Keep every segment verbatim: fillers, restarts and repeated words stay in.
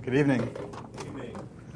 Good evening. Good evening.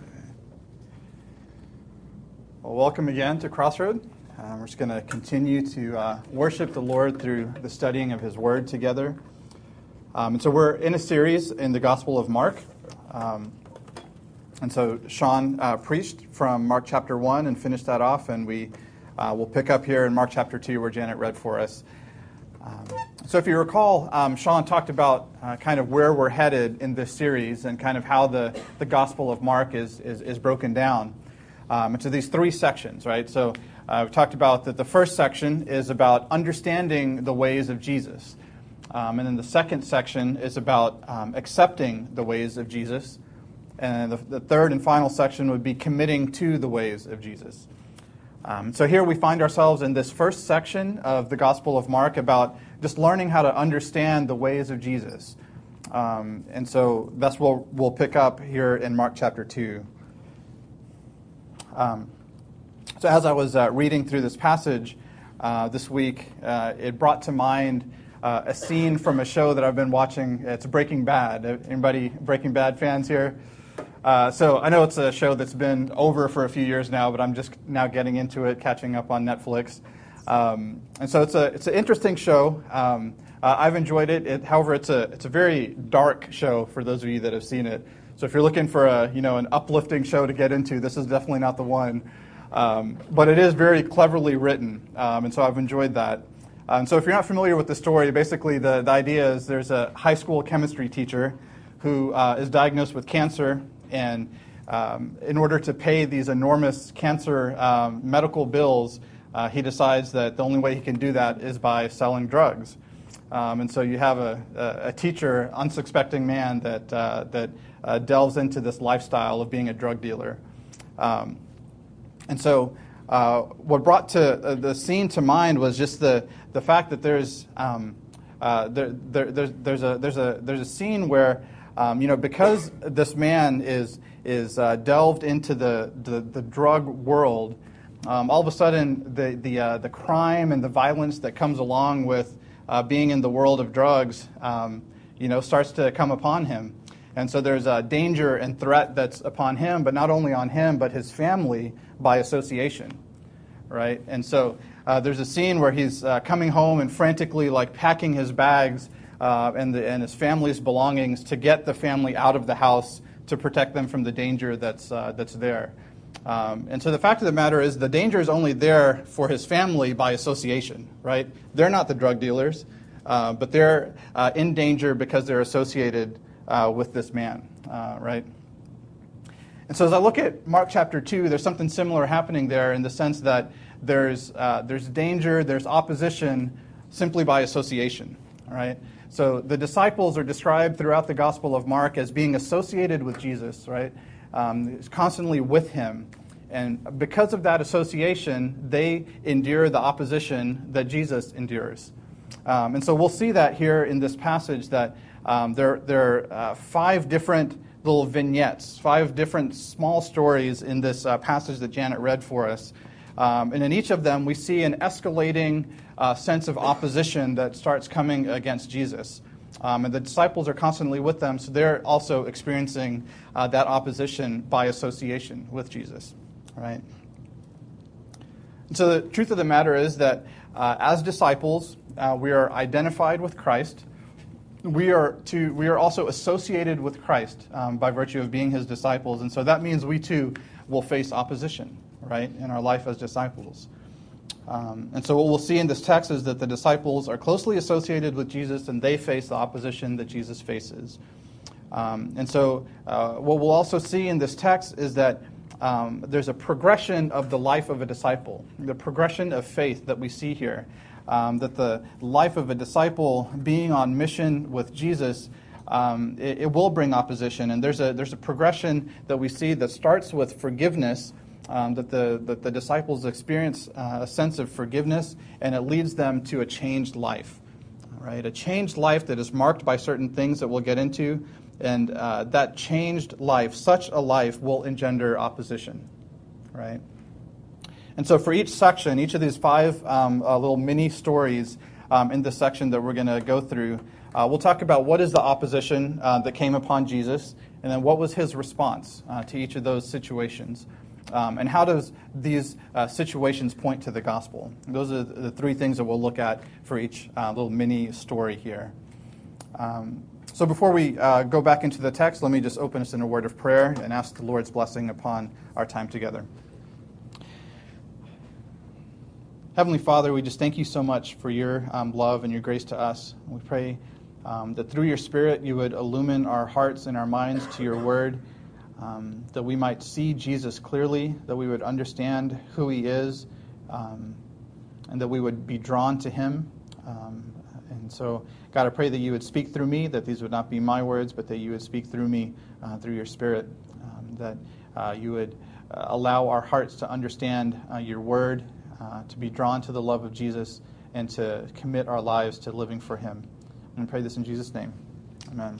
Well, welcome again to Crossroad. Uh, we're just going to continue to uh, worship the Lord through the studying of His Word together. Um, and so we're in a series in the Gospel of Mark. Um, and so Sean uh, preached from Mark chapter one and finished that off, and we uh, will pick up here in Mark chapter two where Janet read for us. Um, so if you recall, um, Sean talked about uh, kind of where we're headed in this series and kind of how the, the Gospel of Mark is, is, is broken down um, into these three sections, right? So uh, we talked about that the first section is about understanding the ways of Jesus. Um, and then the second section is about um, accepting the ways of Jesus. And the, the third and final section would be committing to the ways of Jesus. Um, so here we find ourselves in this first section of the Gospel of Mark about just learning how to understand the ways of Jesus. Um, and so that's what we'll pick up here in Mark chapter two. Um, so as I was uh, reading through this passage uh, this week, uh, it brought to mind uh, a scene from a show that I've been watching. It's Breaking Bad. Anybody Breaking Bad fans here? Uh, so I know it's a show that's been over for a few years now, but I'm just now getting into it, catching up on Netflix. Um, and so it's a it's an interesting show. Um, uh, I've enjoyed it. it. However, it's a it's a very dark show for those of you that have seen it. So if you're looking for a you know an uplifting show to get into, this is definitely not the one. Um, but it is very cleverly written, um, and so I've enjoyed that. Um, so if you're not familiar with the story, basically the, the idea is there's a high school chemistry teacher who uh, is diagnosed with cancer. And um, in order to pay these enormous cancer um, medical bills, uh, he decides that the only way he can do that is by selling drugs. Um, and so you have a, a, a teacher, unsuspecting man, that uh, that uh, delves into this lifestyle of being a drug dealer. Um, and so uh, what brought to uh, the scene to mind was just the the fact that there's um, uh, there, there there's there's a there's a there's a scene where. Um, you know, because this man is is uh, delved into the, the, the drug world, um, all of a sudden the the uh, the crime and the violence that comes along with uh, being in the world of drugs, um, you know, starts to come upon him, and so there's a danger and threat that's upon him, but not only on him, but his family by association, right? And so uh, there's a scene where he's uh, coming home and frantically like packing his bags. Uh, and, the, and his family's belongings to get the family out of the house to protect them from the danger that's uh, that's there. Um, and so the fact of the matter is the danger is only there for his family by association, right? They're not the drug dealers, uh, but they're uh, in danger because they're associated uh, with this man, uh, right? And so as I look at Mark chapter two, there's something similar happening there in the sense that there's uh, there's danger, there's opposition simply by association, all right? So the disciples are described throughout the Gospel of Mark as being associated with Jesus, right? Um, constantly with him. And because of that association, they endure the opposition that Jesus endures. Um, and so we'll see that here in this passage that um, there, there are uh, five different little vignettes, five different small stories in this uh, passage that Janet read for us. Um, and in each of them, we see an escalating uh, sense of opposition that starts coming against Jesus. Um, and the disciples are constantly with them, so they're also experiencing uh, that opposition by association with Jesus. Right? And so the truth of the matter is that uh, as disciples, uh, we are identified with Christ. We are to we are also associated with Christ um, by virtue of being his disciples. And so that means we too will face opposition, right, in our life as disciples. Um, and so what we'll see in this text is that the disciples are closely associated with Jesus and they face the opposition that Jesus faces. Um, and so uh, what we'll also see in this text is that um, there's a progression of the life of a disciple, the progression of faith that we see here, um, that the life of a disciple being on mission with Jesus, um, it, it will bring opposition. And there's a, there's a progression that we see that starts with forgiveness. Um, that the that the disciples experience uh, a sense of forgiveness, and it leads them to a changed life, right? A changed life that is marked by certain things that we'll get into, and uh, that changed life, such a life, will engender opposition, right? And so for each section, each of these five um, uh, little mini stories um, in this section that we're going to go through, uh, we'll talk about what is the opposition uh, that came upon Jesus. And then what was his response uh, to each of those situations? Um, and how does these uh, situations point to the gospel? Those are the three things that we'll look at for each uh, little mini story here. Um, so before we uh, go back into the text, let me just open us in a word of prayer and ask the Lord's blessing upon our time together. Heavenly Father, we just thank you so much for your um, love and your grace to us. We pray um, that through your Spirit you would illumine our hearts and our minds to your word, um, that we might see Jesus clearly, that we would understand who he is, um, and that we would be drawn to him. Um, and so, God, I pray that you would speak through me, that these would not be my words, but that you would speak through me, uh, through your Spirit, um, that uh, you would uh, allow our hearts to understand uh, your word, Uh, to be drawn to the love of Jesus, and to commit our lives to living for him. And I pray this in Jesus' name. Amen.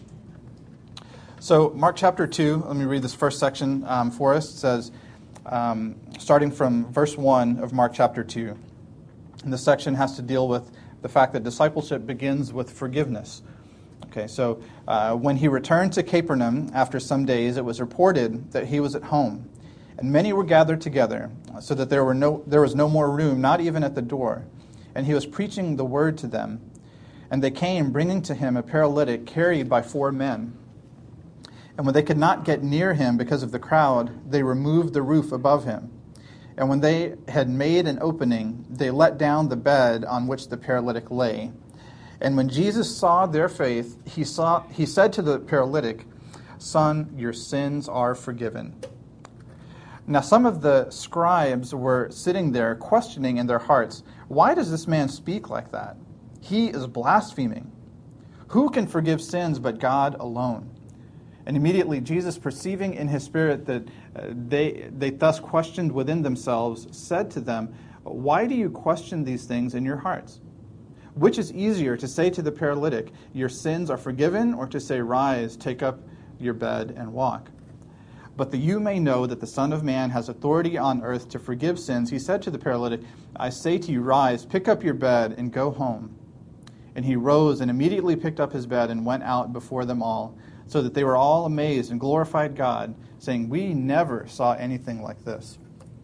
So Mark chapter two, let me read this first section um, for us. It says, um, starting from verse one of Mark chapter two. And this section has to deal with the fact that discipleship begins with forgiveness. Okay, so uh, when he returned to Capernaum after some days, it was reported that he was at home. And many were gathered together, so that there were no there was no more room, not even at the door. And he was preaching the word to them. And they came, bringing to him a paralytic carried by four men. And when they could not get near him because of the crowd, they removed the roof above him. And when they had made an opening, they let down the bed on which the paralytic lay. And when Jesus saw their faith, he saw he said to the paralytic, "Son, your sins are forgiven." Now some of the scribes were sitting there questioning in their hearts, "Why does this man speak like that? He is blaspheming. Who can forgive sins but God alone?" And immediately Jesus, perceiving in his spirit that uh, they, they thus questioned within themselves, said to them, "Why do you question these things in your hearts? Which is easier, to say to the paralytic, 'Your sins are forgiven,' or to say, 'Rise, take up your bed and walk'? But that you may know that the Son of Man has authority on earth to forgive sins," he said to the paralytic, "I say to you, rise, pick up your bed, and go home." And he rose and immediately picked up his bed and went out before them all, so that they were all amazed and glorified God, saying, "We never saw anything like this."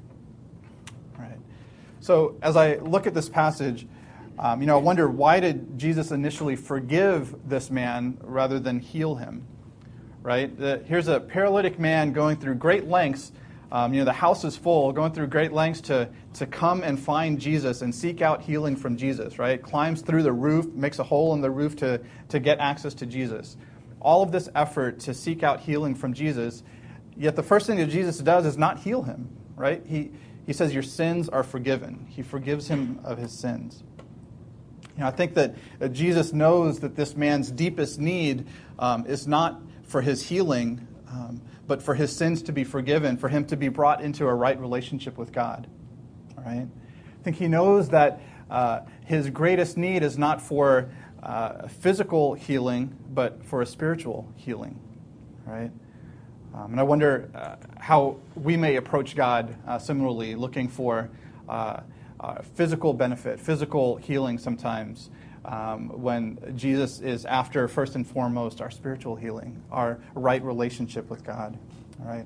All right. So as I look at this passage, um, you know, I wonder, why did Jesus initially forgive this man rather than heal him? Right? The, here's a paralytic man going through great lengths. Um, you know, the house is full, going through great lengths to, to come and find Jesus and seek out healing from Jesus, right? Climbs through the roof, makes a hole in the roof to, to get access to Jesus. All of this effort to seek out healing from Jesus, yet the first thing that Jesus does is not heal him, right? He, he says, "Your sins are forgiven." He forgives him of his sins. You know, I think that uh, Jesus knows that this man's deepest need um, is not for his healing, um, but for his sins to be forgiven, for him to be brought into a right relationship with God. All right? I think he knows that uh, his greatest need is not for uh, physical healing, but for a spiritual healing. Right? Um, and I wonder uh, how we may approach God uh, similarly, looking for uh, uh, physical benefit, physical healing sometimes, Um, when Jesus is after, first and foremost, our spiritual healing, our right relationship with God. All right.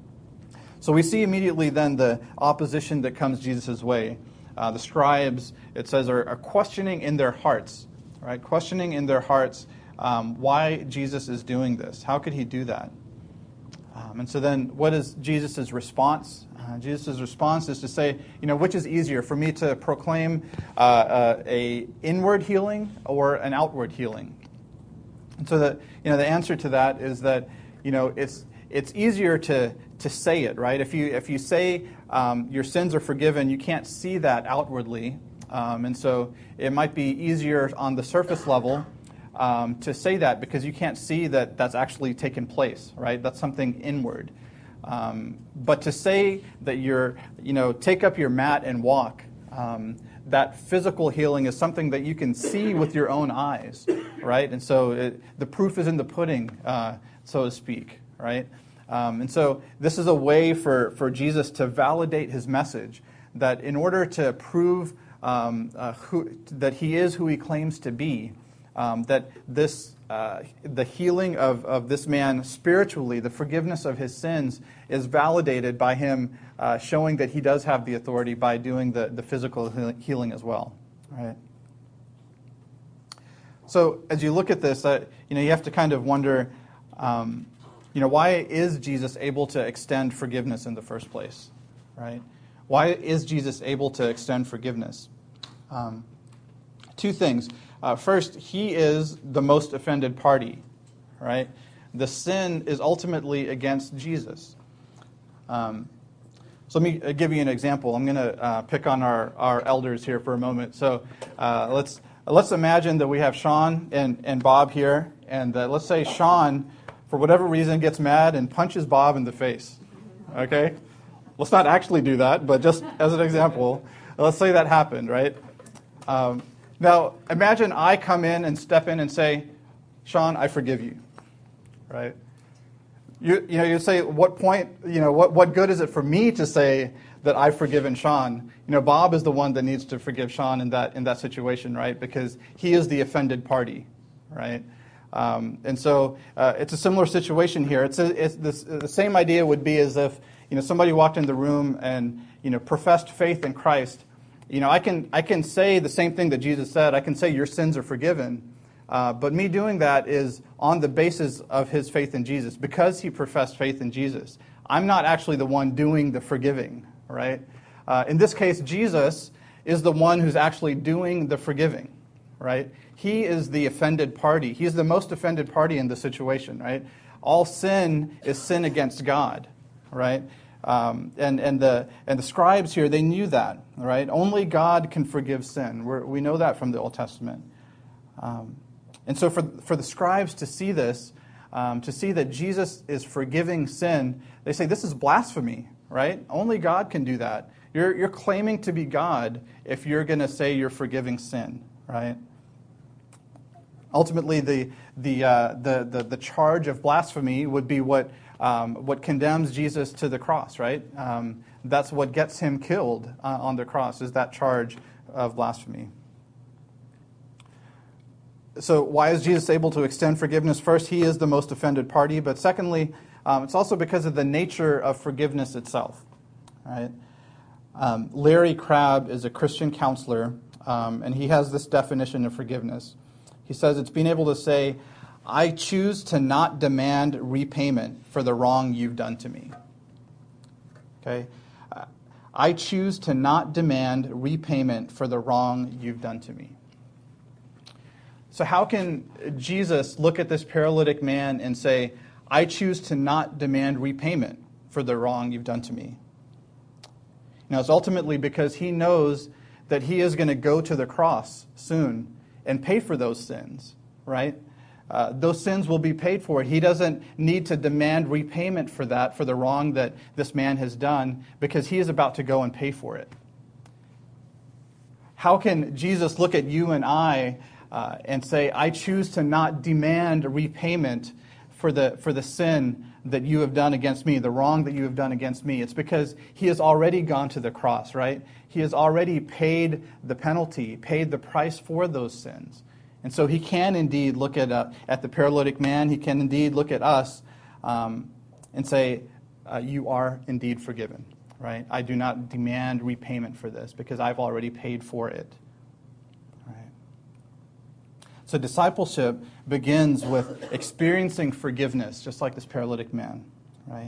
So we see immediately then the opposition that comes Jesus' way. Uh, the scribes, it says, are, are questioning in their hearts, right? Questioning in their hearts um, why Jesus is doing this. How could he do that? Um, and so then what is Jesus' response? Uh, Jesus' response is to say, you know, which is easier, for me to proclaim uh, uh, a inward healing or an outward healing? And so the, you know, the answer to that is that, you know, it's it's easier to to say it, right? If you if you say um, your sins are forgiven, you can't see that outwardly, um, and so it might be easier on the surface level um, to say that because you can't see that that's actually taken place, right? That's something inward. Um, but to say that you're, you know, take up your mat and walk, um, that physical healing is something that you can see with your own eyes, right? And so it, the proof is in the pudding, uh, so to speak, right? Um, and so this is a way for, for Jesus to validate his message, that in order to prove um, uh, who, that he is who he claims to be, um, that this uh, the healing of, of this man spiritually, the forgiveness of his sins, is validated by him uh, showing that he does have the authority by doing the, the physical healing as well. Right? So as you look at this, uh, you know, you have to kind of wonder, um, you know, why is Jesus able to extend forgiveness in the first place? Right? Why is Jesus able to extend forgiveness? Um, two things. Uh, first, he is the most offended party, right? The sin is ultimately against Jesus. Um, so let me give you an example. I'm going to uh, pick on our, our elders here for a moment. So uh, let's let's imagine that we have Sean and, and Bob here, and uh, let's say Sean, for whatever reason, gets mad and punches Bob in the face. Okay? Let's not actually do that, but just as an example, let's say that happened, right? Um, now, imagine I come in and step in and say, Sean, I forgive you, right? You, you know, you say, what point, you know, what, what good is it for me to say that I've forgiven Sean? You know, Bob is the one that needs to forgive Sean in that in that situation, right? Because he is the offended party, right? Um, and so uh, it's a similar situation here. It's, a, it's this, the same idea would be as if, you know, somebody walked in the room and, you know, professed faith in Christ. You know, I can I can say the same thing that Jesus said. I can say your sins are forgiven. Uh, but me doing that is on the basis of his faith in Jesus, because he professed faith in Jesus. I'm not actually the one doing the forgiving, right? Uh, in this case, Jesus is the one who's actually doing the forgiving, right? He is the offended party. He's the most offended party in the situation, right? All sin is sin against God, right? Um, and and the and the scribes here, they knew that, right? Only God can forgive sin. We're, we know that from the Old Testament. Um, and so for for the scribes to see this, um, to see that Jesus is forgiving sin, they say this is blasphemy, right? Only God can do that. You're you're claiming to be God if you're going to say you're forgiving sin, right? Ultimately, the the, uh, the the the charge of blasphemy would be what. Um, what condemns Jesus to the cross, right? Um, that's what gets him killed uh, on the cross, is that charge of blasphemy. So why is Jesus able to extend forgiveness? First, he is the most offended party, but secondly, um, it's also because of the nature of forgiveness itself, right? Um, Larry Crabb is a Christian counselor, um, and he has this definition of forgiveness. He says it's being able to say, I choose to not demand repayment for the wrong you've done to me. Okay? I choose to not demand repayment for the wrong you've done to me. So how can Jesus look at this paralytic man and say, I choose to not demand repayment for the wrong you've done to me? Now, it's ultimately because he knows that he is going to go to the cross soon and pay for those sins, right? Uh, those sins will be paid for. He doesn't need to demand repayment for that, for the wrong that this man has done, because he is about to go and pay for it. How can Jesus look at you and I uh, and say, I choose to not demand repayment for the, for the sin that you have done against me, the wrong that you have done against me? It's because he has already gone to the cross, right? He has already paid the penalty, paid the price for those sins. And so he can indeed look at uh, at the paralytic man. He can indeed look at us um, and say, uh, you are indeed forgiven, right? I do not demand repayment for this because I've already paid for it. Right? So discipleship begins with experiencing forgiveness, just like this paralytic man, right?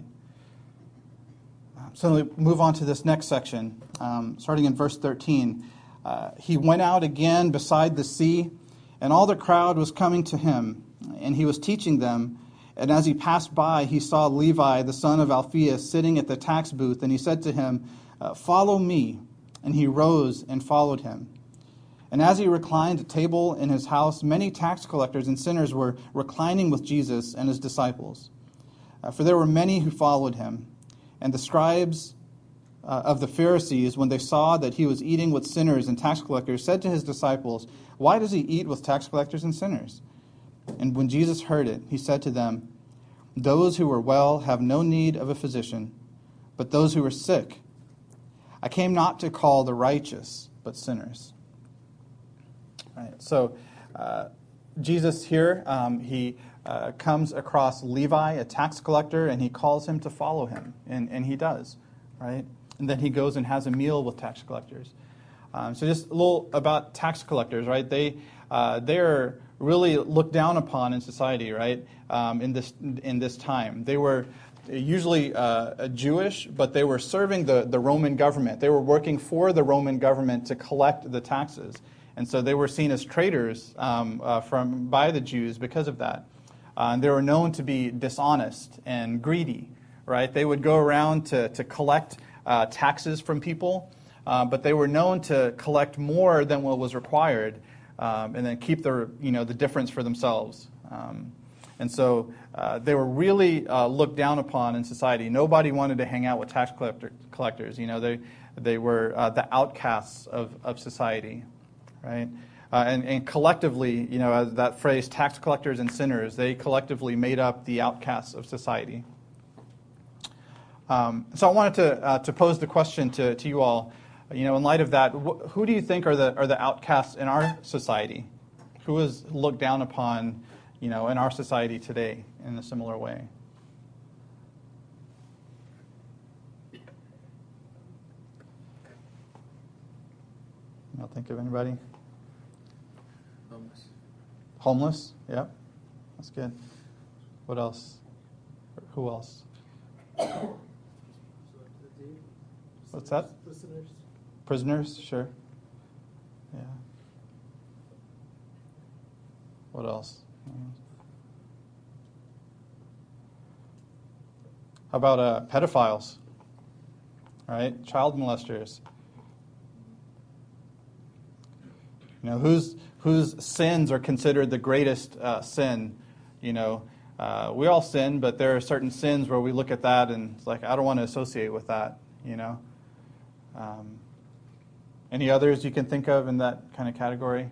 So we move on to this next section, um, starting in verse thirteen. Uh, he went out again beside the sea, and all the crowd was coming to him, and he was teaching them. And as he passed by, he saw Levi, the son of Alphaeus, sitting at the tax booth, and he said to him, uh, follow me. And he rose and followed him. And as he reclined at table in his house, many tax collectors and sinners were reclining with Jesus and his disciples. Uh, for there were many who followed him. And the scribes uh, of the Pharisees, when they saw that he was eating with sinners and tax collectors, said to his disciples, why does he eat with tax collectors and sinners? And when Jesus heard it, he said to them, those who are well have no need of a physician, but those who are sick. I came not to call the righteous, but sinners. Right. So, uh, Jesus here, um, he uh, comes across Levi, a tax collector, and he calls him to follow him, and, and he does, right? And then he goes and has a meal with tax collectors. Um, so just a little about tax collectors, right? They uh, they're really looked down upon in society, right? Um, in this in this time, they were usually uh, Jewish, but they were serving the the Roman government. They were working for the Roman government to collect the taxes, and so they were seen as traitors um, uh, from by the Jews because of that. Uh, and they were known to be dishonest and greedy, right? They would go around to to collect uh, taxes from people. Uh, but they were known to collect more than what was required, um, and then keep the you know the difference for themselves. Um, and so uh, they were really uh, looked down upon in society. Nobody wanted to hang out with tax collector, collectors. You know, they they were uh, the outcasts of, of society, right? Uh, and, and collectively, you know, as that phrase, tax collectors and sinners, they collectively made up the outcasts of society. Um, so I wanted to uh, to pose the question to to you all. You know, in light of that, wh- who do you think are the are the outcasts in our society? Who is looked down upon, you know, in our society today in a similar way? I'll think of anybody. Homeless. Homeless, yep, that's good. What else? Who else? What's that? Listeners. Prisoners, sure. Yeah. What else? How about uh, pedophiles? Right? Child molesters. You know, whose whose sins are considered the greatest uh, sin? You know, uh, we all sin, but there are certain sins where we look at that and it's like, I don't want to associate with that. You know. Um, Any others you can think of in that kind of category?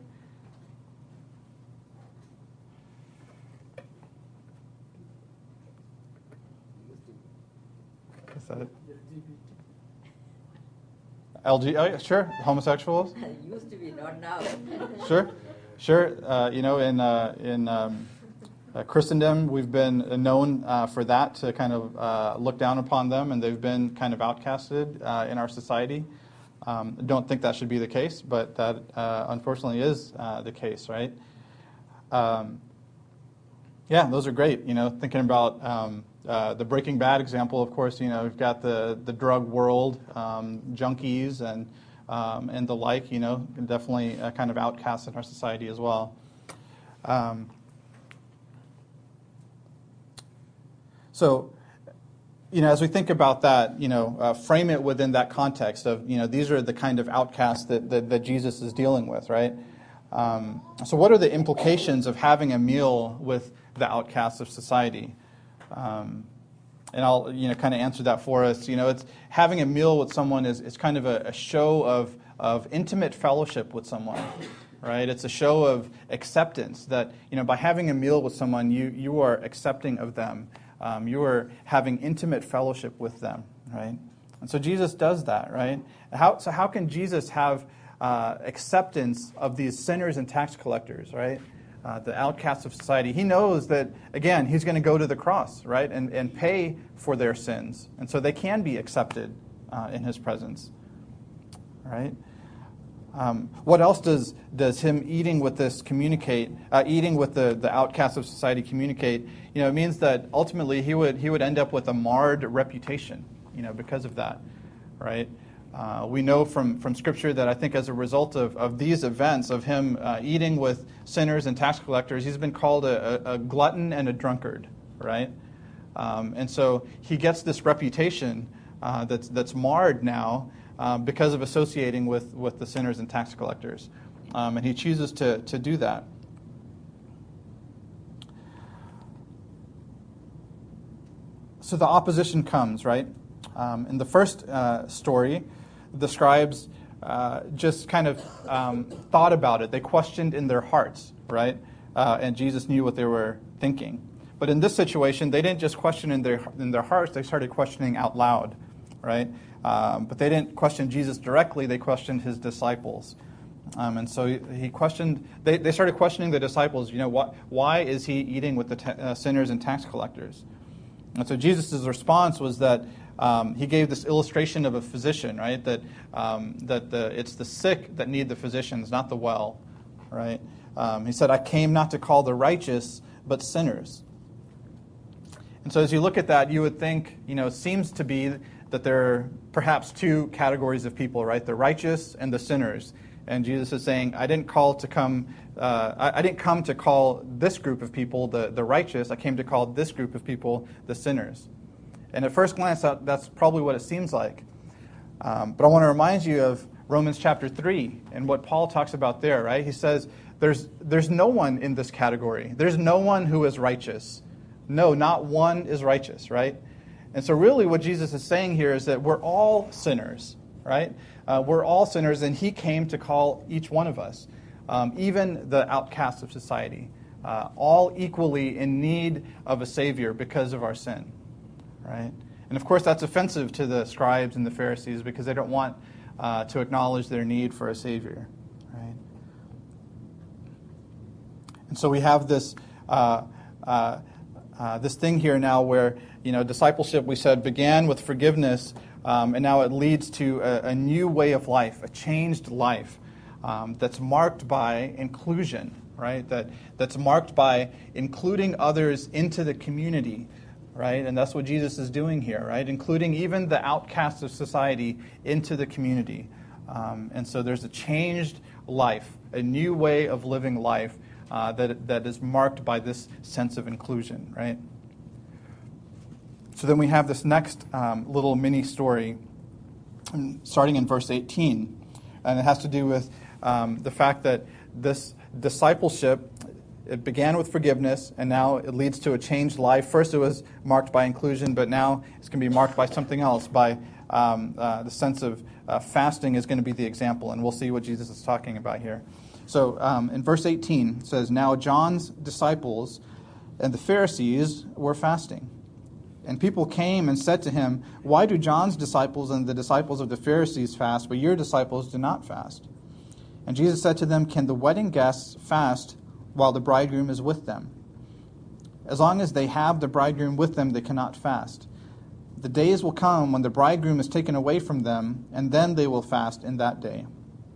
Is that it? L G, oh yeah, sure, homosexuals. Used to be, not now. Sure, sure. Uh, you know, in uh, in um, uh, Christendom, we've been known uh, for that, to kind of uh, look down upon them, and they've been kind of outcasted uh, in our society. Um, don't think that should be the case, but that uh, unfortunately is uh, the case, right? Um, yeah, those are great. You know, thinking about um, uh, the Breaking Bad example, of course, you know, we've got the, the drug world, um, junkies and um, and the like, you know, definitely a kind of outcasts in our society as well. Um, so, you know, as we think about that, you know, uh, frame it within that context of, you know, these are the kind of outcasts that, that, that Jesus is dealing with, right? Um, so what are the implications of having a meal with the outcasts of society? Um, and I'll, you know, kind of answer that for us. You know, it's having a meal with someone is, is kind of a, a show of, of intimate fellowship with someone, right? It's a show of acceptance that, you know, by having a meal with someone, you, you are accepting of them. Um, you are having intimate fellowship with them, right? And so Jesus does that, right? How, so how can Jesus have uh, acceptance of these sinners and tax collectors, right? Uh, the outcasts of society. He knows that, again, he's going to go to the cross, right, and, and pay for their sins. And so they can be accepted uh, in his presence, right? Um, what else does does him eating with this communicate? Uh, eating with the, the outcasts of society communicate? You know, it means that ultimately he would he would end up with a marred reputation. You know, because of that, right? Uh, we know from, from Scripture that I think as a result of, of these events of him uh, eating with sinners and tax collectors, he's been called a, a, a glutton and a drunkard, right? Um, and so he gets this reputation uh, that's that's marred now. Um, because of associating with, with the sinners and tax collectors. Um, and he chooses to, to do that. So the opposition comes, right? Um, in the first uh, story, the scribes uh, just kind of um, thought about it. They questioned in their hearts, right? Uh, and Jesus knew what they were thinking. But in this situation, they didn't just question in their in their hearts, they started questioning out loud, right? Um, but they didn't question Jesus directly, they questioned his disciples. Um, and so he, he questioned, they, they started questioning the disciples, you know, what, why is he eating with the ta- uh, sinners and tax collectors? And so Jesus' response was that um, he gave this illustration of a physician, right? That um, that the, it's the sick that need the physicians, not the well, right? Um, he said, I came not to call the righteous, but sinners. And so as you look at that, you would think, you know, it seems to be that there are perhaps two categories of people, right? The righteous and the sinners. And Jesus is saying, I didn't call to come, uh, I, I didn't come to call this group of people the, the righteous. I came to call this group of people the sinners. And at first glance, that, that's probably what it seems like. Um, but I want to remind you of Romans chapter three and what Paul talks about there, right? He says, there's, there's no one in this category. There's no one who is righteous. No, not one is righteous, right? And so really what Jesus is saying here is that we're all sinners, right? Uh, we're all sinners, and he came to call each one of us, um, even the outcasts of society, uh, all equally in need of a Savior because of our sin, right? And of course that's offensive to the scribes and the Pharisees because they don't want uh, to acknowledge their need for a Savior, right? And so we have this uh, uh, uh, this thing here now where, you know, discipleship, we said, began with forgiveness, um, and now it leads to a, a new way of life, a changed life um, that's marked by inclusion, right? That that's marked by including others into the community, right? And that's what Jesus is doing here, right? Including even the outcasts of society into the community. Um, and so there's a changed life, a new way of living life uh, that that is marked by this sense of inclusion, right? So then we have this next um, little mini story, starting in verse eighteen, and it has to do with um, the fact that this discipleship, it began with forgiveness, and now it leads to a changed life. First it was marked by inclusion, but now it's going to be marked by something else, by um, uh, the sense of uh, fasting is going to be the example, and we'll see what Jesus is talking about here. So um, in verse eighteen, it says, Now John's disciples and the Pharisees were fasting. And people came and said to him, Why do John's disciples and the disciples of the Pharisees fast, but your disciples do not fast? And Jesus said to them, Can the wedding guests fast while the bridegroom is with them? As long as they have the bridegroom with them, they cannot fast. The days will come when the bridegroom is taken away from them, and then they will fast in that day.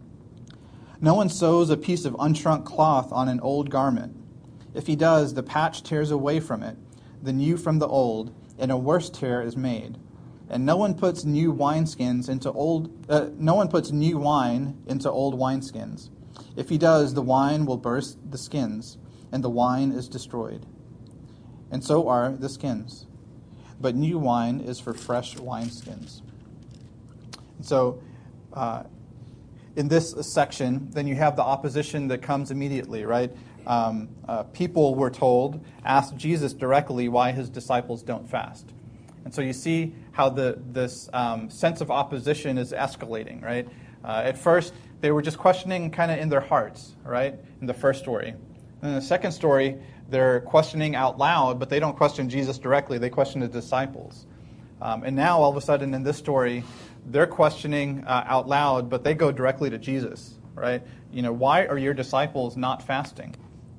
No one sews a piece of unshrunk cloth on an old garment. If he does, the patch tears away from it, the new from the old, and a worse tear is made. And no one puts new wineskins into old. Uh, no one puts new wine into old wineskins. If he does, the wine will burst the skins, and the wine is destroyed. And so are the skins. But new wine is for fresh wineskins. And so, uh, in this section, then you have the opposition that comes immediately, right? Um, uh, people, we're told, asked Jesus directly why his disciples don't fast. And so you see how the this um, sense of opposition is escalating, right? Uh, at first, they were just questioning kind of in their hearts, right, in the first story. And in the second story, they're questioning out loud, but they don't question Jesus directly. They question the disciples. Um, and now, all of a sudden, in this story, they're questioning uh, out loud, but they go directly to Jesus, right? You know, why are your disciples not fasting?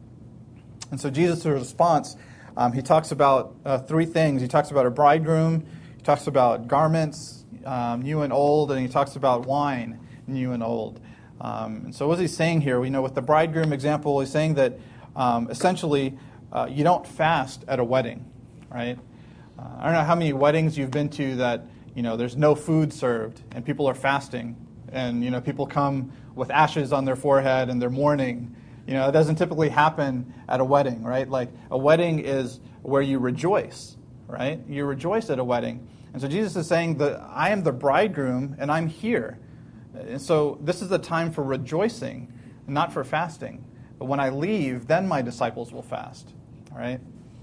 And so Jesus' response, um, he talks about uh, three things. He talks about a bridegroom, he talks about garments, um, new and old, and he talks about wine, new and old. Um, and so what is he saying here? We know with the bridegroom example, he's saying that um, essentially uh, you don't fast at a wedding, right? Uh, I don't know how many weddings you've been to that, you know, there's no food served and people are fasting, and, you know, people come with ashes on their forehead and they're mourning. You know, it doesn't typically happen at a wedding, right? Like, a wedding is where you rejoice, right? You rejoice at a wedding. And so Jesus is saying that I am the bridegroom and I'm here. And so this is a time for rejoicing, not for fasting. But when I leave, then my disciples will fast, all right?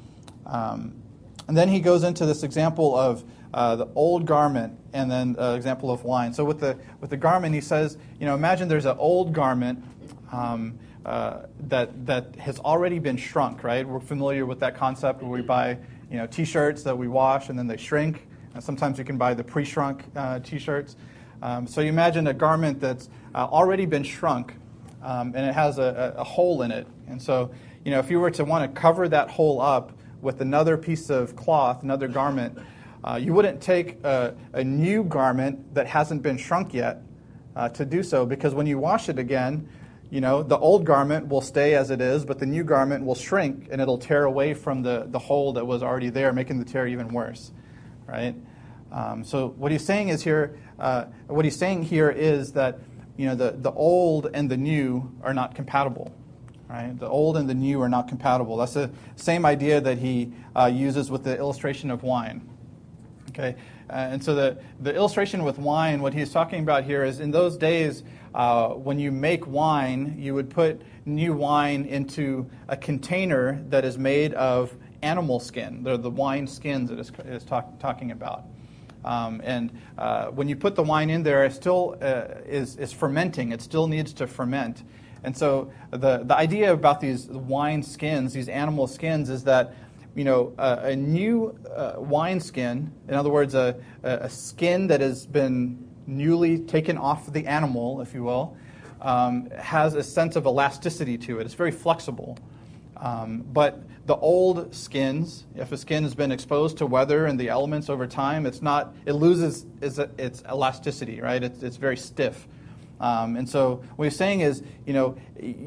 Um, and then he goes into this example of uh, the old garment and then an example of wine. So with the with the garment, he says, you know, imagine there's an old garment um, uh, that that has already been shrunk, right? We're familiar with that concept where we buy, you know, T-shirts that we wash and then they shrink. And sometimes you can buy the pre-shrunk uh, T-shirts. Um, so you imagine a garment that's uh, already been shrunk, um, and it has a, a, a hole in it. And so, you know, if you were to want to cover that hole up with another piece of cloth, another garment, uh, you wouldn't take a, a new garment that hasn't been shrunk yet uh, to do so, because when you wash it again, you know, the old garment will stay as it is, but the new garment will shrink and it'll tear away from the, the hole that was already there, making the tear even worse, right? Um, so what he's saying is here, uh, what he's saying here is that, you know, the, the old and the new are not compatible, right? The old and the new are not compatible. That's the same idea that he uh, uses with the illustration of wine, okay? Uh, and so the, the illustration with wine, what he's talking about here is in those days, uh, when you make wine, you would put new wine into a container that is made of animal skin. They're the wine skins that it is talk, talking about. Um, and uh, when you put the wine in there, it still uh, is, is fermenting. It still needs to ferment. And so the, the idea about these wine skins, these animal skins, is that, you know, uh, a new uh, wine skin, in other words, a, a skin that has been newly taken off the animal, if you will, um, has a sense of elasticity to it. It's very flexible. Um, but the old skins, if a skin has been exposed to weather and the elements over time, it's not. It loses its, its elasticity, right? It's, it's very stiff. Um, and so what he's saying is, you know,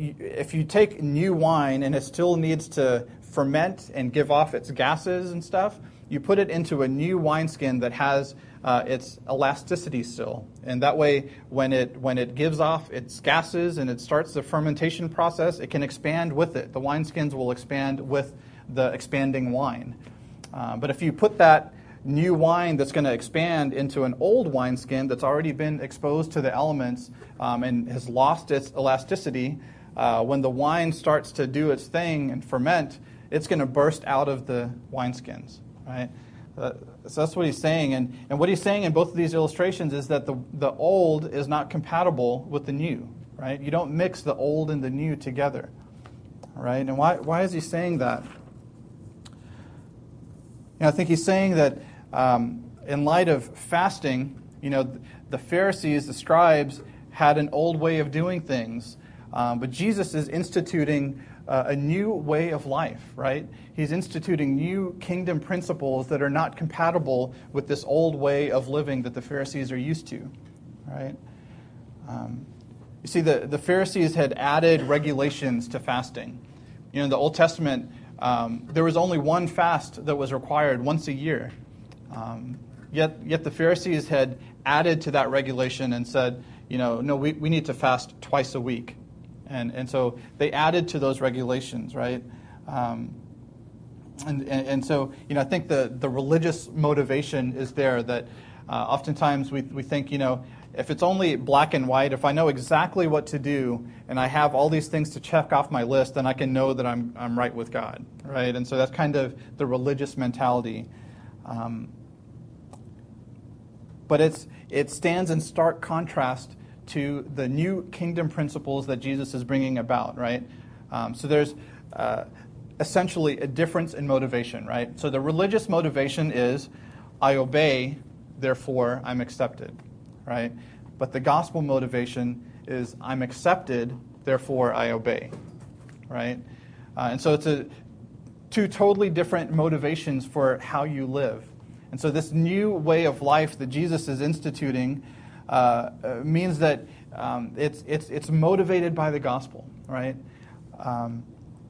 if you take new wine and it still needs to ferment and give off its gases and stuff, you put it into a new wineskin that has uh, its elasticity still. And that way, when it when it gives off its gases and it starts the fermentation process, it can expand with it. The wineskins will expand with the expanding wine. Uh, but if you put that new wine that's going to expand into an old wineskin that's already been exposed to the elements um, and has lost its elasticity, uh, when the wine starts to do its thing and ferment, it's going to burst out of the wineskins, right? Uh, so that's what he's saying. And, and what he's saying in both of these illustrations is that the, the old is not compatible with the new, right? You don't mix the old and the new together, right? And why, why is he saying that? You know, I think he's saying that um, in light of fasting, you know, the Pharisees, the scribes, had an old way of doing things, um, but Jesus is instituting uh, a new way of life, right? He's instituting new kingdom principles that are not compatible with this old way of living that the Pharisees are used to, right? Um, you see, the, the Pharisees had added regulations to fasting. You know, in the Old Testament, um, there was only one fast that was required once a year. Um, yet, yet the Pharisees had added to that regulation and said, you know, no, we, we need to fast twice a week. And and so they added to those regulations, right? Um, and, and and so, you know, I think the, the religious motivation is there that uh, oftentimes we we think, you know, if it's only black and white, if I know exactly what to do and I have all these things to check off my list, then I can know that I'm I'm right with God, right? And so that's kind of the religious mentality. Um, but it's it stands in stark contrast to the new kingdom principles that Jesus is bringing about, right? Um, so there's uh, essentially a difference in motivation, right? So the religious motivation is, I obey, therefore I'm accepted, right? But the gospel motivation is, I'm accepted, therefore I obey, right? Uh, and so it's a two totally different motivations for how you live. And so this new way of life that Jesus is instituting Uh, uh, means that um, it's it's it's motivated by the gospel, right? Um,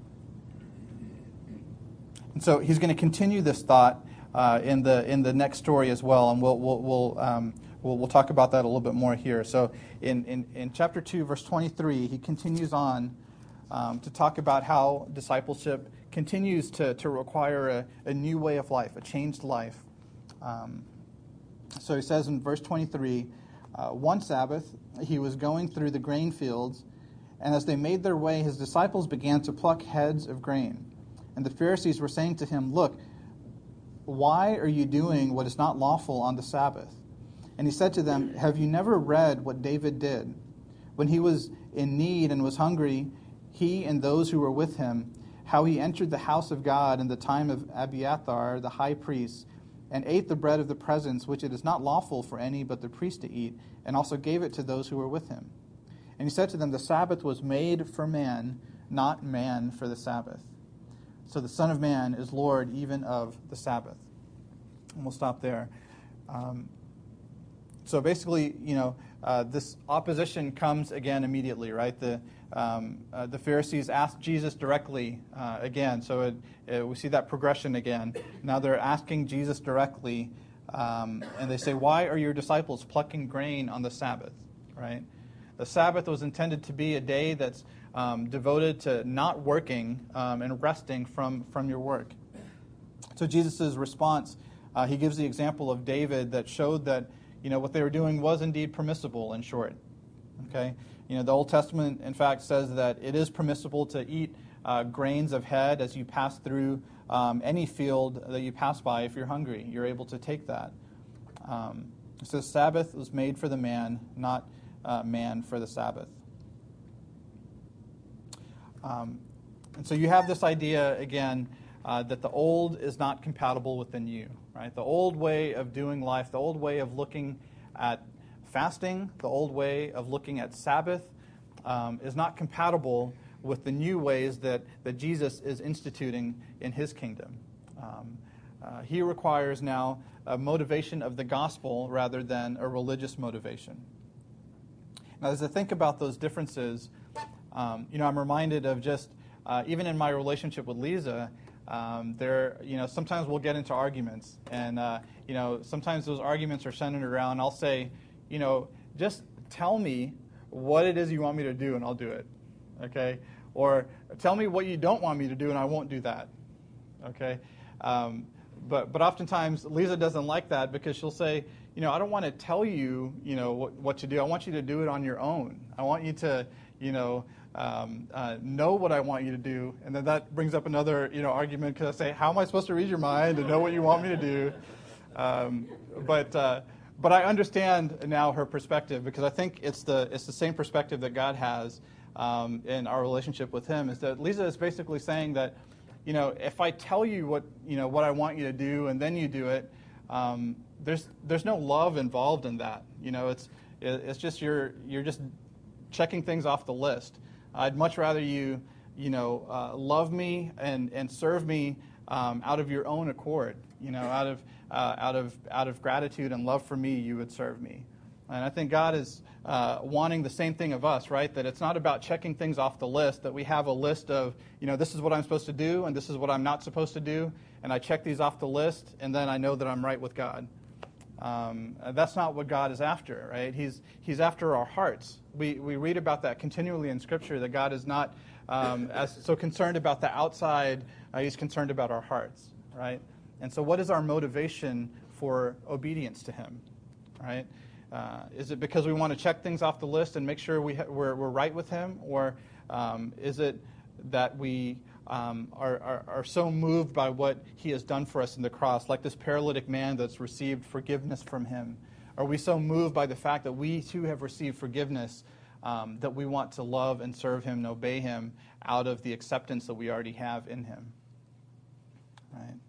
and so he's going to continue this thought uh, in the in the next story as well, and we'll we'll we'll, um, we'll we'll talk about that a little bit more here. So in in, in chapter two, verse twenty-three, he continues on um, to talk about how discipleship continues to to require a, a new way of life, a changed life. Um, so he says in verse twenty-three. Uh, one Sabbath, he was going through the grain fields, and as they made their way, his disciples began to pluck heads of grain. And the Pharisees were saying to him, "Look, why are you doing what is not lawful on the Sabbath?" And he said to them, "Have you never read what David did? When he was in need and was hungry, he and those who were with him, how he entered the house of God in the time of Abiathar, the high priest, and ate the bread of the presence, which it is not lawful for any but the priest to eat, and also gave it to those who were with him. And he said to them, the Sabbath was made for man, not man for the Sabbath. So the Son of Man is Lord even of the Sabbath. And we'll stop there. Um, so basically, you know, uh, this opposition comes again immediately, right? The um, uh, the Pharisees asked Jesus directly uh, again. So it, it, we see that progression again. Now they're asking Jesus directly, um, and they say, "Why are your disciples plucking grain on the Sabbath?" Right? The Sabbath was intended to be a day that's um, devoted to not working um, and resting from, from your work. So Jesus' response, uh, he gives the example of David that showed that, you know, what they were doing was indeed permissible, in short. Okay? You know, the Old Testament, in fact, says that it is permissible to eat uh, grains of head as you pass through um, any field that you pass by. If you're hungry, you're able to take that. Um, so Sabbath was made for the man, not Uh, man for the Sabbath. Um, and so you have this idea, again, uh, that the old is not compatible with the new, right? The old way of doing life, the old way of looking at fasting, the old way of looking at Sabbath um, is not compatible with the new ways that, that Jesus is instituting in his kingdom. Um, uh, he requires now a motivation of the gospel rather than a religious motivation. Now, as I think about those differences, um, you know, I'm reminded of just, uh, even in my relationship with Lisa, um, there, you know, sometimes we'll get into arguments. And, uh, you know, sometimes those arguments are centered around, I'll say, you know, just tell me what it is you want me to do and I'll do it. Okay? Or tell me what you don't want me to do and I won't do that. Okay? Um, but, but oftentimes Lisa doesn't like that because she'll say, you know, I don't want to tell you, you know, what, what to do. I want you to do it on your own. I want you to, you know, um, uh, know what I want you to do. And then that brings up another, you know, argument because I say, how am I supposed to read your mind and know what you want me to do? Um, but uh, but I understand now her perspective because I think it's the it's the same perspective that God has um, in our relationship with Him. Is that Lisa is basically saying that, you know, if I tell you what you know what I want you to do and then you do it. Um, There's there's no love involved in that. You know, it's it's just you're you're just checking things off the list. I'd much rather you you know uh, love me and, and serve me um, out of your own accord. You know, out of uh, out of out of gratitude and love for me, you would serve me. And I think God is uh, wanting the same thing of us, right? That it's not about checking things off the list. That we have a list of, you know, this is what I'm supposed to do and this is what I'm not supposed to do, and I check these off the list, and then I know that I'm right with God. Um, that's not what God is after, right? He's He's after our hearts. We we read about that continually in Scripture. That God is not um, as so concerned about the outside. Uh, he's concerned about our hearts, right? And so, what is our motivation for obedience to Him, right? Uh, is it because we want to check things off the list and make sure we ha- we're we're right with Him, or um, is it that we Um, are, are, are so moved by what He has done for us in the cross, like this paralytic man that's received forgiveness from Him? Are we so moved by the fact that we too have received forgiveness um, that we want to love and serve Him and obey Him out of the acceptance that we already have in Him? Right.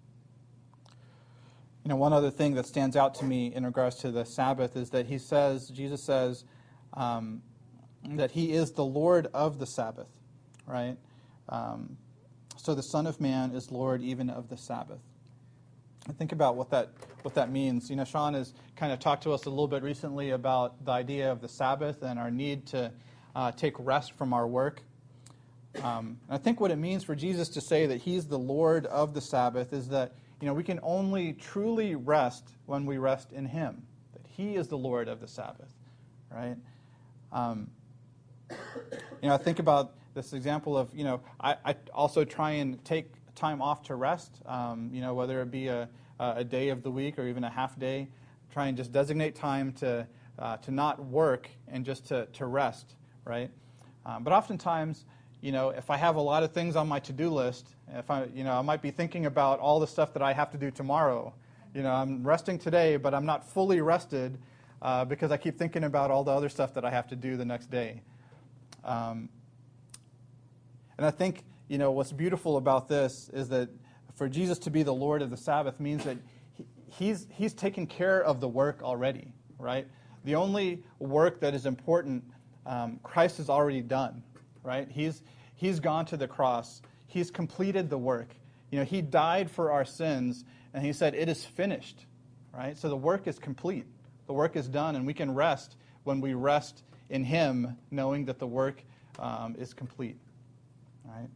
You know, one other thing that stands out to me in regards to the Sabbath is that He says, Jesus says, um, that He is the Lord of the Sabbath, right? Um, so the Son of Man is Lord even of the Sabbath. And think about what that what that means. You know, Sean has kind of talked to us a little bit recently about the idea of the Sabbath and our need to uh, take rest from our work. Um, and I think what it means for Jesus to say that He's the Lord of the Sabbath is that, you know, we can only truly rest when we rest in Him. That He is the Lord of the Sabbath, right? Um, you know, I think about this example of, you know, I, I also try and take time off to rest, um, you know, whether it be a, a day of the week or even a half day, try and just designate time to uh, to not work and just to, to rest, right? Um, but oftentimes, you know, if I have a lot of things on my to-do list, if I, you know, I might be thinking about all the stuff that I have to do tomorrow. You know, I'm resting today, but I'm not fully rested uh, because I keep thinking about all the other stuff that I have to do the next day. Um, and I think, you know, what's beautiful about this is that for Jesus to be the Lord of the Sabbath means that he, he's he's taken care of the work already, right? The only work that is important um, Christ is already done, right? He's, he's gone to the cross. He's completed the work. You know, he died for our sins, and he said, it is finished, right? So the work is complete. The work is done, and we can rest when we rest in him, knowing that the work um, is complete, right?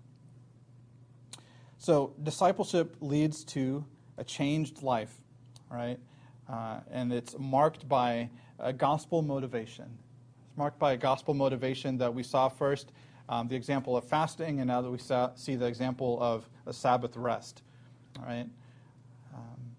So discipleship leads to a changed life, right? Uh, and it's marked by a gospel motivation. It's marked by a gospel motivation that we saw first, um, the example of fasting, and now that we saw, see the example of a Sabbath rest, all right? Um,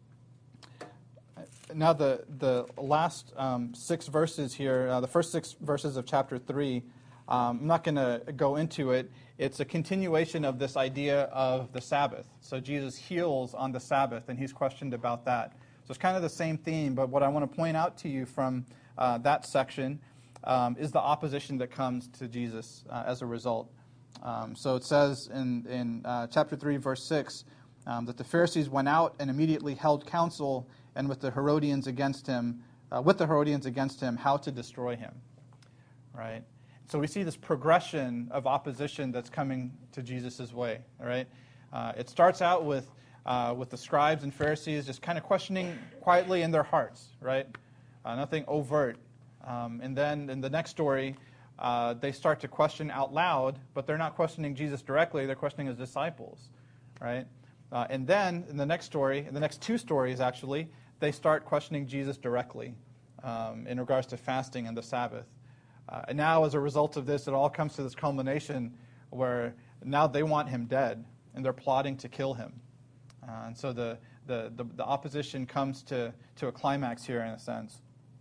now the, the last um, six verses here, uh, the first six verses of chapter three, um, I'm not going to go into it. It's a continuation of this idea of the Sabbath. So Jesus heals on the Sabbath, and he's questioned about that. So it's kind of the same theme, but what I want to point out to you from uh, that section um, is the opposition that comes to Jesus uh, as a result. Um, so it says in, in uh, chapter three, verse six, um, that the Pharisees went out and immediately held counsel and with the Herodians against him, uh, with the Herodians against him, how to destroy him. Right? So we see this progression of opposition that's coming to Jesus' way. All right? Uh, it starts out with uh, with the scribes and Pharisees just kind of questioning quietly in their hearts, right? Uh, nothing overt. Um, and then in the next story, uh, they start to question out loud, but they're not questioning Jesus directly. They're questioning his disciples, right? Uh, and then in the next story, in the next two stories actually, they start questioning Jesus directly um, in regards to fasting and the Sabbath. Uh, and now, as a result of this, it all comes to this culmination where now they want him dead, and they're plotting to kill him. Uh, and so the, the, the, the opposition comes to, to a climax here, in a sense.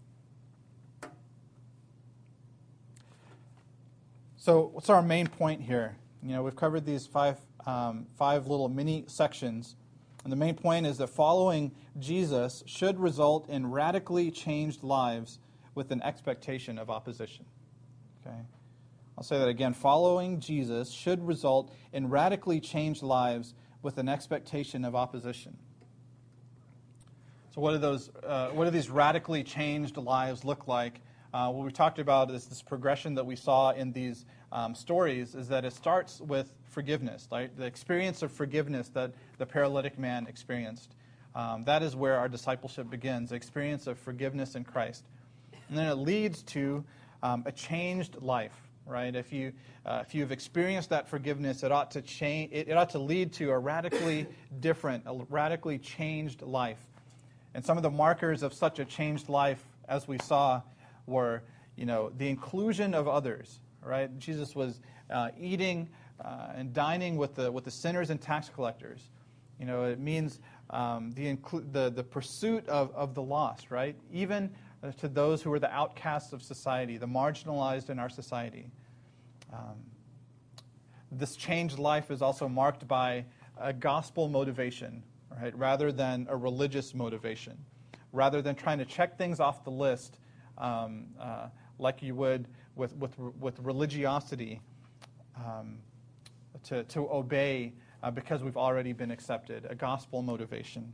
So what's our main point here? You know, we've covered these five, um, five little mini sections. And the main point is that following Jesus should result in radically changed lives with an expectation of opposition. Okay? I'll say that again. Following Jesus should result in radically changed lives with an expectation of opposition. So what do those? Uh, what do these radically changed lives look like? Uh, what we talked about is this progression that we saw in these um, stories is that it starts with forgiveness, right? The experience of forgiveness that the paralytic man experienced. Um, that is where our discipleship begins, the experience of forgiveness in Christ. And then it leads to um, a changed life, right? If you uh, if you've experienced that forgiveness, it ought to change. It, it ought to lead to a radically different, a radically changed life. And some of the markers of such a changed life, as we saw, were, you know, the inclusion of others, right? Jesus was uh, eating uh, and dining with the with the sinners and tax collectors. You know, it means um, the, inclu- the the pursuit of, of the lost, right? Even to those who are the outcasts of society, the marginalized in our society. Um, this changed life is also marked by a gospel motivation, right? Rather than a religious motivation. Rather than trying to check things off the list um, uh, like you would with, with, with religiosity um, to, to obey uh, because we've already been accepted. A gospel motivation.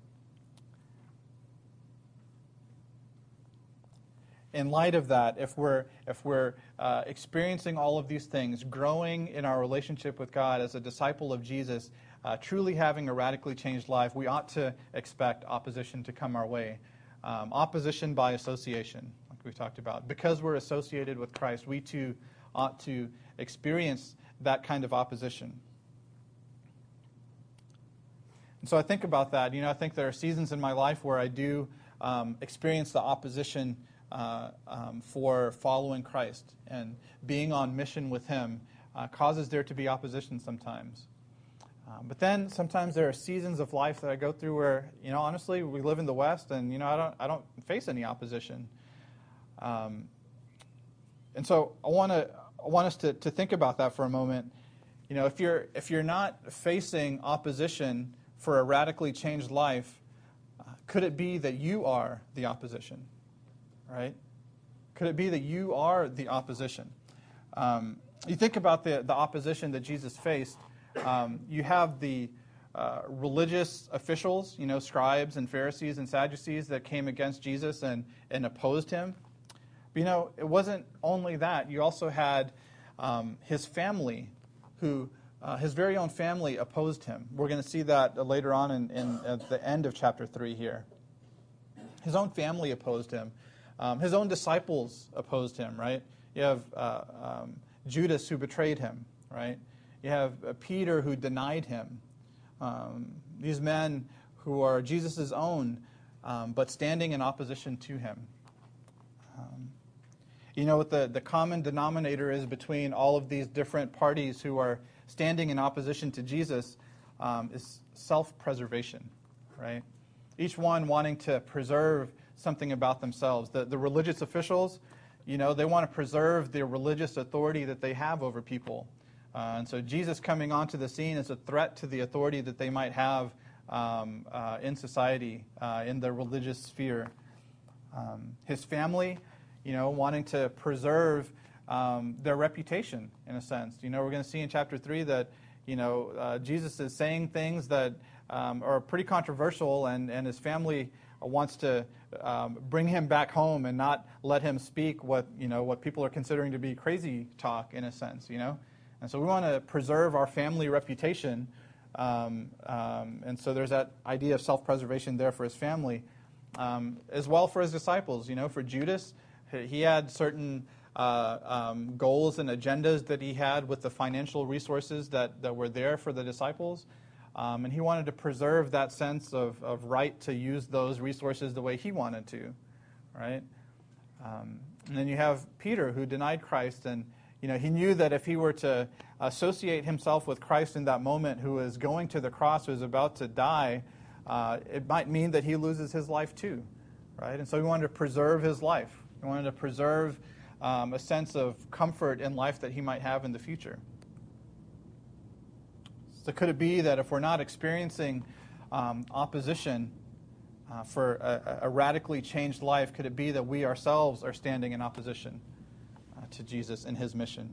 In light of that, if we're if we're uh, experiencing all of these things, growing in our relationship with God as a disciple of Jesus, uh, truly having a radically changed life, we ought to expect opposition to come our way. Um, opposition by association, like we talked about. Because we're associated with Christ, we too ought to experience that kind of opposition. And so I think about that. You know, I think there are seasons in my life where I do um, experience the opposition Uh, um, for following Christ and being on mission with Him uh, causes there to be opposition sometimes. Um, but then sometimes there are seasons of life that I go through where, you know, honestly, we live in the West, and you know, I don't, I don't face any opposition. Um, and so I want to, I want us to, to think about that for a moment. You know, if you're, if you're not facing opposition for a radically changed life, uh, could it be that you are the opposition? Right? Could it be that you are the opposition? Um, you think about the, the opposition that Jesus faced. Um, you have the uh, religious officials, you know, scribes and Pharisees and Sadducees that came against Jesus and, and opposed him. But, you know, it wasn't only that. You also had um, his family, who uh, his very own family opposed him. We're going to see that later on in, in at the end of chapter three here. His own family opposed him. Um, his own disciples opposed him, right? You have uh, um, Judas who betrayed him, right? You have uh, Peter who denied him. Um, these men who are Jesus' own, um, but standing in opposition to him. Um, you know what the, the common denominator is between all of these different parties who are standing in opposition to Jesus um, is self-preservation, right? Each one wanting to preserve something about themselves. The, the religious officials, you know, they want to preserve the religious authority that they have over people. Uh, and so Jesus coming onto the scene is a threat to the authority that they might have um, uh, in society, uh, in the religious sphere. Um, his family, you know, wanting to preserve um, their reputation, in a sense. You know, we're going to see in chapter three that, you know, uh, Jesus is saying things that um, are pretty controversial, and, and his family wants to um, bring him back home and not let him speak what, you know, what people are considering to be crazy talk, in a sense, you know. And so we want to preserve our family reputation, um, um, and so there's that idea of self-preservation there for his family, um, as well for his disciples. You know, for Judas, he had certain uh, um, goals and agendas that he had with the financial resources that, that were there for the disciples, um, and he wanted to preserve that sense of, of right to use those resources the way he wanted to, right? Um, and then you have Peter, who denied Christ, and you know, he knew that if he were to associate himself with Christ in that moment, who is going to the cross, who is about to die, uh, it might mean that he loses his life too, right? And so he wanted to preserve his life. He wanted to preserve um, a sense of comfort in life that he might have in the future. So could it be that if we're not experiencing um, opposition uh, for a, a radically changed life, could it be that we ourselves are standing in opposition to Jesus and his mission?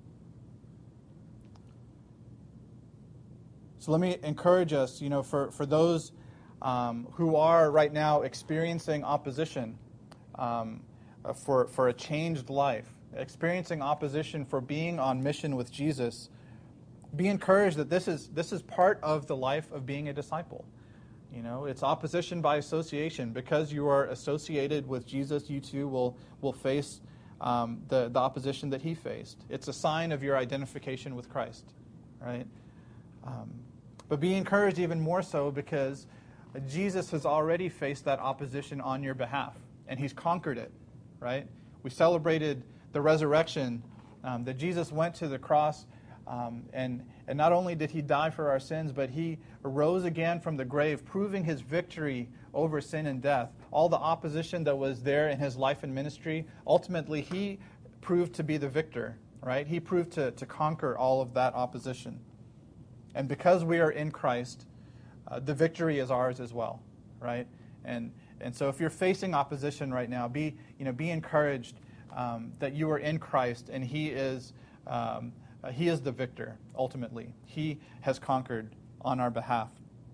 So let me encourage us, you know, for, for those um, who are right now experiencing opposition um, for, for a changed life, experiencing opposition for being on mission with Jesus, be encouraged that this is this is part of the life of being a disciple. You know, it's opposition by association. Because you are associated with Jesus, you too will will face Um, the, the opposition that he faced. It's a sign of your identification with Christ, right? Um, but be encouraged even more so because Jesus has already faced that opposition on your behalf, and he's conquered it, right? We celebrated the resurrection, um, that Jesus went to the cross, um, and, and not only did he die for our sins, but he arose again from the grave, proving his victory over sin and death. All the opposition that was there in his life and ministry, ultimately he proved to be the victor, right? He proved to, to conquer all of that opposition. And because we are in Christ, uh, the victory is ours as well, right? And and so if you're facing opposition right now, be you know be encouraged um, that you are in Christ, and he is um, uh, he is the victor ultimately. He has conquered on our behalf.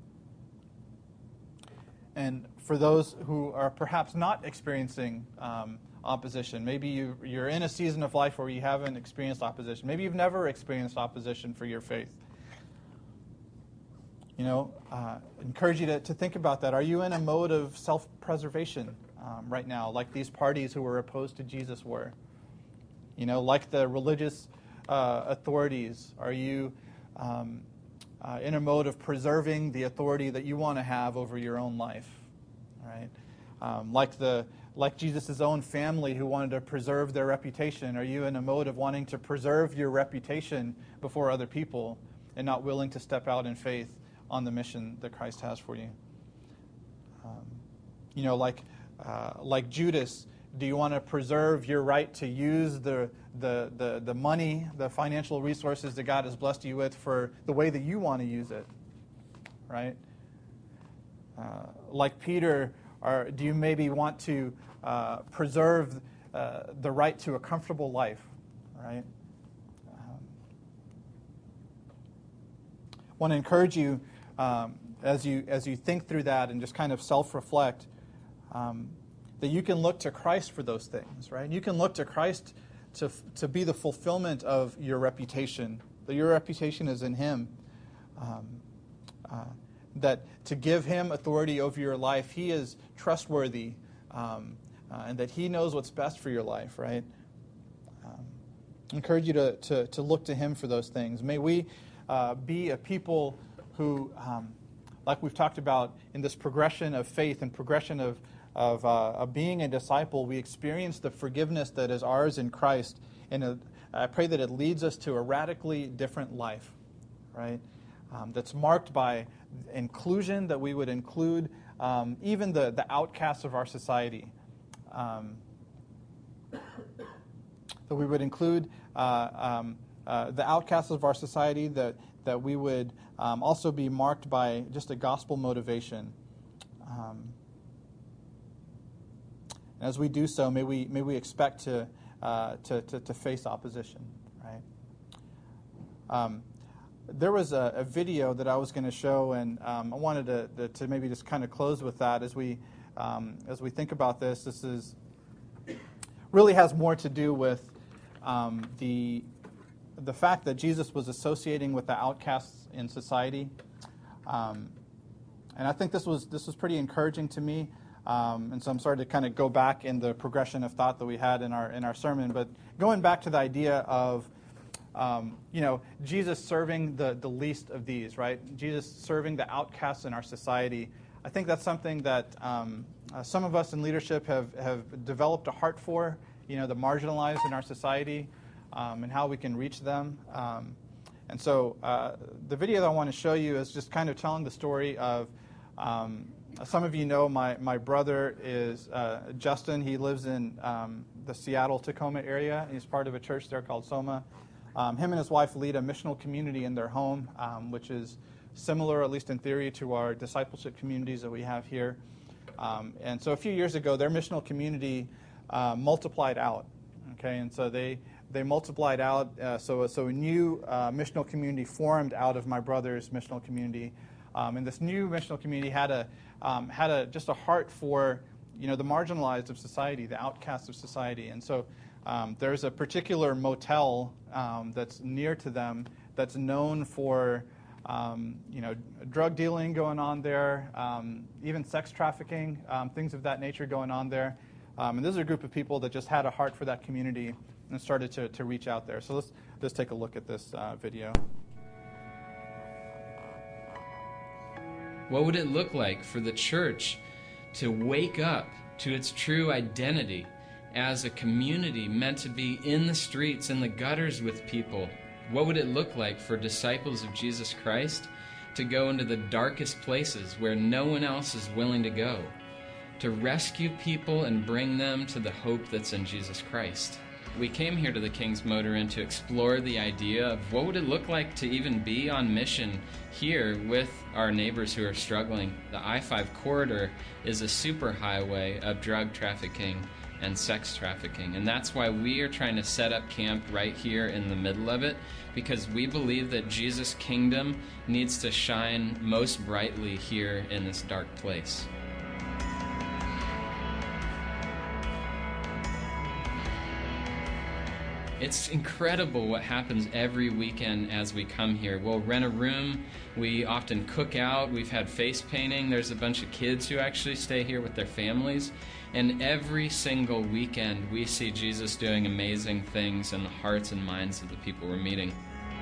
And for those who are perhaps not experiencing um, opposition, maybe you, you're in a season of life where you haven't experienced opposition. Maybe you've never experienced opposition for your faith. You know, uh, encourage you to, to think about that. Are you in a mode of self-preservation um, right now, like these parties who were opposed to Jesus were? You know, like the religious uh, authorities, are you um, uh, in a mode of preserving the authority that you want to have over your own life? Right? Um, like the like Jesus' own family who wanted to preserve their reputation, are you in a mode of wanting to preserve your reputation before other people and not willing to step out in faith on the mission that Christ has for you? Um, you know, like uh, like Judas, do you want to preserve your right to use the, the the the money, the financial resources that God has blessed you with for the way that you want to use it? Right? Uh, like Peter, or do you maybe want to uh, preserve uh, the right to a comfortable life? Right? Um, want to encourage you um, as you as you think through that and just kind of self-reflect, um, that you can look to Christ for those things, right? You can look to Christ to to be the fulfillment of your reputation, that your reputation is in Him, um, uh, that to give Him authority over your life, He is trustworthy, um, uh, and that He knows what's best for your life, right? Um, I encourage you to, to, to look to Him for those things. May we uh, be a people who, um, like we've talked about in this progression of faith and progression of Of, uh, of being a disciple, we experience the forgiveness that is ours in Christ, and uh, I pray that it leads us to a radically different life, right? Um, that's marked by inclusion, that we would include um, even the, the outcasts of our society, um, that we would include uh, um, uh, the outcasts of our society, that, that we would um, also be marked by just a gospel motivation. Um, As we do so, may we may we expect to uh, to, to to face opposition, right? Um, there was a, a video that I was going to show, and um, I wanted to, to to maybe just kind of close with that as we um, as we think about this. This is really has more to do with um, the the fact that Jesus was associating with the outcasts in society, um, and I think this was this was pretty encouraging to me. Um, and so I'm sorry to kind of go back in the progression of thought that we had in our in our sermon, but going back to the idea of, um, you know, Jesus serving the, the least of these, right? Jesus serving the outcasts in our society. I think that's something that um, uh, some of us in leadership have, have developed a heart for, you know, the marginalized in our society, um, and how we can reach them. Um, and so uh, the video that I want to show you is just kind of telling the story of um, some of you know my, my brother is uh, Justin. He lives in um, the Seattle-Tacoma area. He's part of a church there called Soma. Um, him and his wife lead a missional community in their home, um, which is similar, at least in theory, to our discipleship communities that we have here. Um, and so a few years ago, their missional community uh, multiplied out. Okay, and so they they multiplied out. Uh, so so a new uh, missional community formed out of my brother's missional community. Um, and this new missional community had a um, had a just a heart for, you know, the marginalized of society, the outcasts of society. And so um, there's a particular motel um, that's near to them that's known for um, you know drug dealing going on there, um, even sex trafficking, um, things of that nature going on there. Um, and this is a group of people that just had a heart for that community and started to to reach out there. So let's let's take a look at this uh, video. What would it look like for the church to wake up to its true identity as a community meant to be in the streets, in the gutters with people? What would it look like for disciples of Jesus Christ to go into the darkest places where no one else is willing to go, to rescue people and bring them to the hope that's in Jesus Christ? We came here to the King's Motor Inn to explore the idea of what would it look like to even be on mission here with our neighbors who are struggling. The I five corridor is a superhighway of drug trafficking and sex trafficking, and that's why we are trying to set up camp right here in the middle of it, because we believe that Jesus' kingdom needs to shine most brightly here in this dark place. It's incredible what happens every weekend as we come here. We'll rent a room, we often cook out, we've had face painting, there's a bunch of kids who actually stay here with their families, and every single weekend we see Jesus doing amazing things in the hearts and minds of the people we're meeting.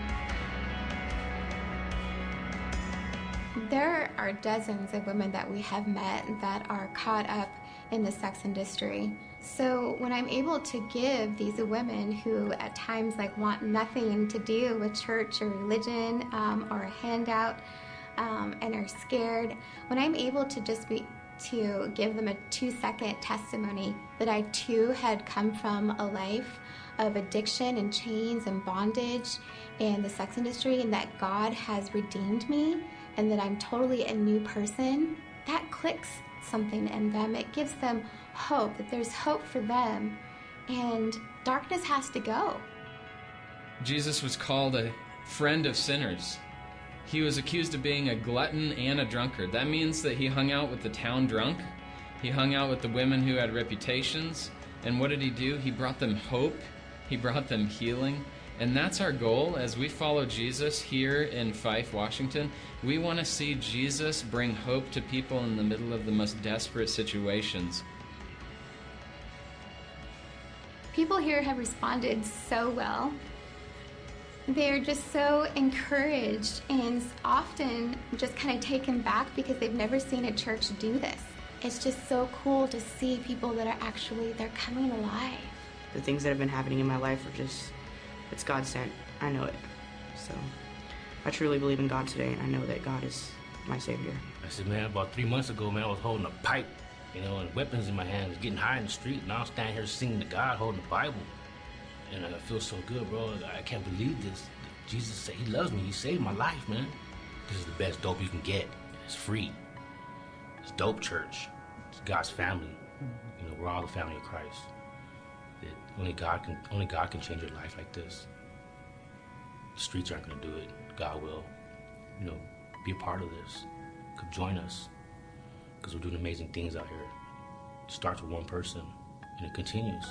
There are dozens of women that we have met that are caught up in the sex industry. So when I'm able to give these women who at times like want nothing to do with church or religion um, or a handout um, and are scared, when I'm able to just be to give them a two-second testimony that I too had come from a life of addiction and chains and bondage in the sex industry, and that God has redeemed me and that I'm totally a new person, that clicks something in them. It gives them hope, that there's hope for them, and darkness has to go. Jesus was called a friend of sinners. He was accused of being a glutton and a drunkard. That means that he hung out with the town drunk, He hung out with the women who had reputations. And what did he do? He brought them hope. He brought them healing. And that's our goal as we follow Jesus here in Fife, Washington. We want to see Jesus bring hope to people in the middle of the most desperate situations. People here have responded so well. They're just so encouraged and often just kind of taken back because they've never seen a church do this. It's just so cool to see people that are actually, they're coming alive. The things that have been happening in my life are just, it's God sent. I know it. So I truly believe in God today, and I know that God is my Savior. I said, man, about three months ago, man, I was holding a pipe, you know, and weapons in my hands, getting high in the street, and I'm standing here singing to God, holding the Bible. And I feel so good, bro. I can't believe this. Jesus said he loves me. He saved my life, man. This is the best dope you can get. It's free. It's dope church. It's God's family. You know, we're all the family of Christ. That only God can only God can change your life like this. The streets aren't gonna do it. God will. You know, be a part of this. Come join us. Because we're doing amazing things out here. It starts with one person and it continues.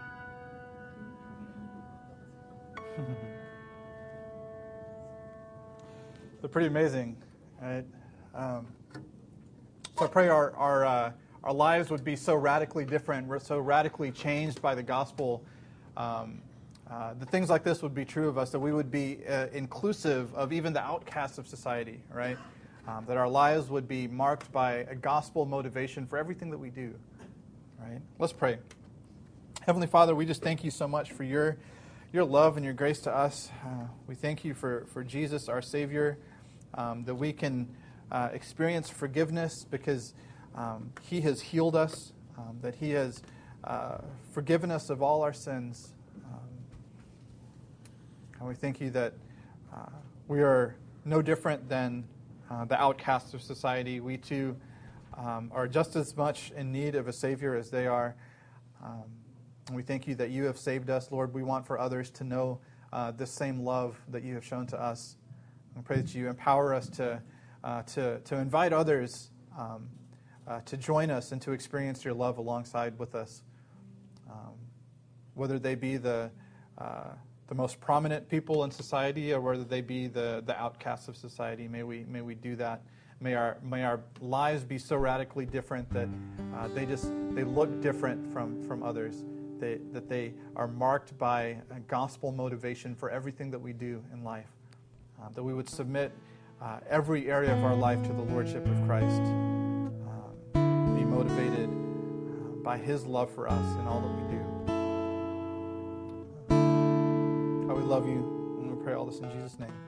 They're pretty amazing, right? Um, so I pray our our uh, our lives would be so radically different. We're so radically changed by the gospel. Um, uh, that things like this would be true of us. That we would be uh, inclusive of even the outcasts of society, right? Um, that our lives would be marked by a gospel motivation for everything that we do, right? Let's pray. Heavenly Father, we just thank you so much for your your love and your grace to us. Uh, we thank you for, for Jesus, our Savior, um, that we can uh, experience forgiveness because um, he has healed us, um, that he has uh, forgiven us of all our sins. Um, and we thank you that uh, we are no different than uh, the outcasts of society. We too um, are just as much in need of a Savior as they are. Um, And we thank you that you have saved us. Lord, we want for others to know uh, this same love that you have shown to us. I pray that you empower us to uh, to, to invite others um, uh, to join us and to experience your love alongside with us. Um, whether they be the uh, the most prominent people in society or whether they be the, the outcasts of society, may we may we do that. May our may our lives be so radically different that uh, they just they look different from, from others. They, that they are marked by a gospel motivation for everything that we do in life. Uh, that we would submit uh, every area of our life to the Lordship of Christ. Um, be motivated uh, by His love for us in all that we do. God, we love you, and we pray all this in Jesus' name.